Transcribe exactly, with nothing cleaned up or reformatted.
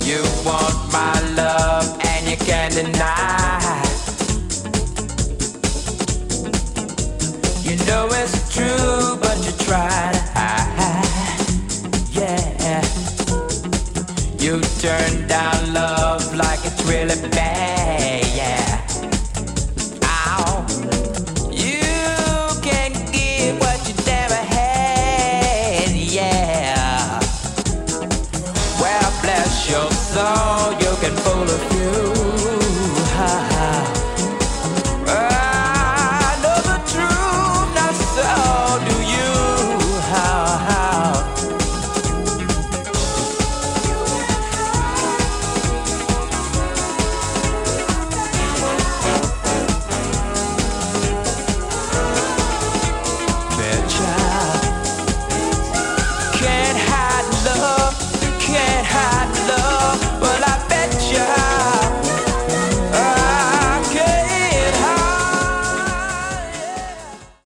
You want my love and you can't deny. You know it's true, but you try to hide. Yeah. You turn down love like it's really bad. Yeah. Ow. You can give what you never had. Yeah. Well, bless your soul.